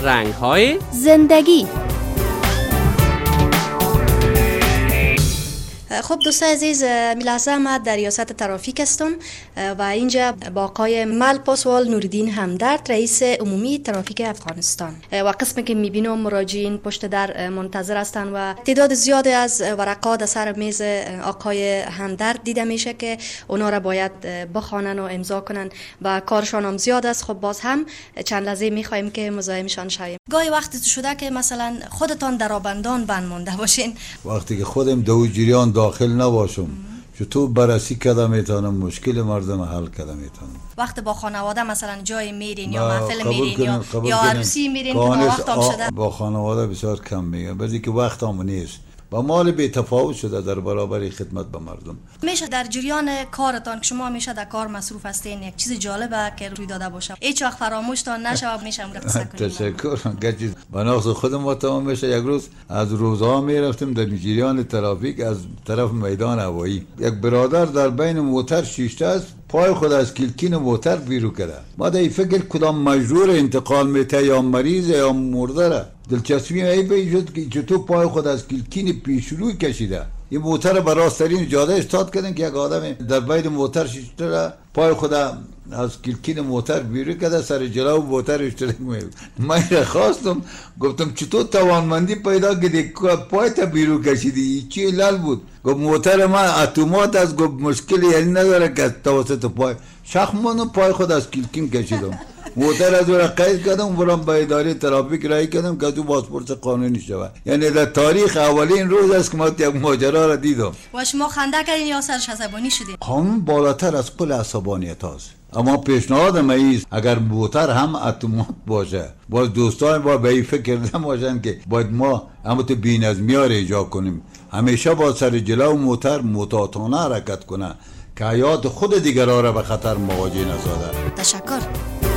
رنگ‌های زندگی. خب دوستان عزیز، لحظه ما در ریاست ترافیک هستم و اینجا با آقای ملپاسوال نوردین همدرد، رئیس عمومی ترافیک افغانستان، و قسمی که میبینم مراجعین پشت در منتظر هستن و تعداد زیادی از ورقات در سر میز آقای همدرد دیده میشه که اونا را باید بخوانن و امضا کنن و کارشان هم زیاد است. خب باز هم چند لحظه میخوایم که مزاحمشان شویم. گاهی وقتی شده که مثلا خودتان در آبندان بند مونده باشین؟ وقتی که خودم دو جریان داخل نباشم چطور بررسی کردم میتونم مشکل مردم حل کردم میتونم. وقت با خانواده مثلا جای میرین یا محفل میرین یا عروسی میرین که وقت هم شده؟ با خانواده بسیار کم میگم، بعضی که وقت هم نیست و مال بی تفاوت شده در برابر خدمت به مردم. میشه در جریان کارتان که شما میشه در کار مصروف هستین یک چیز جالبه که روی داده باشه هیچ وقت فراموشتان نشه میشه امر قصه کنیم؟ تشکر. گچ بناس خودم تمام میشه. یک روز از روزها میرفتم در جریان ترافیک از طرف میدان هوایی، یک برادر در بین موتر شیشته است، پای خود از کلکین موتر بیرون کرده. ما در فکر کدام مجبور انتقال میته یا مریض یا مرده را دلچسبی ای شد که چطور پای خود از کلکین پیشروی کشیده. این موتر به راسترین جاده استاد کردن که یک آدم در بین موتر شیشته را پای خود از کلکین موتر بیرون کرده، سر جلو موتر اشتراک می‌بود. من را خواستم گفتم چطور توانمندی پیدا کردی پای تا بیرون کشیدی؟ چی علل بود؟ گفت موتر من اتومات است. گفت مشکلی یعنی نداره که توسط پای شخمانو پای خود از کلکین کشیدم. موتر از اون قید کردم، برام به اداره ترافیک رای کردم که تو پاسپورت قانونی شود. یعنی در تاریخ اولین روز است که ما یک ماجرا را دیدم. و شما خنده کردین یا سرش عصبانی شدین؟ قانون بالاتر از کل عصبانیت است. اما پیشنهاد ایست اگر موتر هم اتومات باشه، باز دوستان با به این فکر نباشن که باید ما اما تو بی‌نظمی ها را ایجاد کنیم. همیشه با سر جلو موتر محتاطانه حرکت کنه که حیات خود دیگران را به خطر مواجه نسازد. تشکر.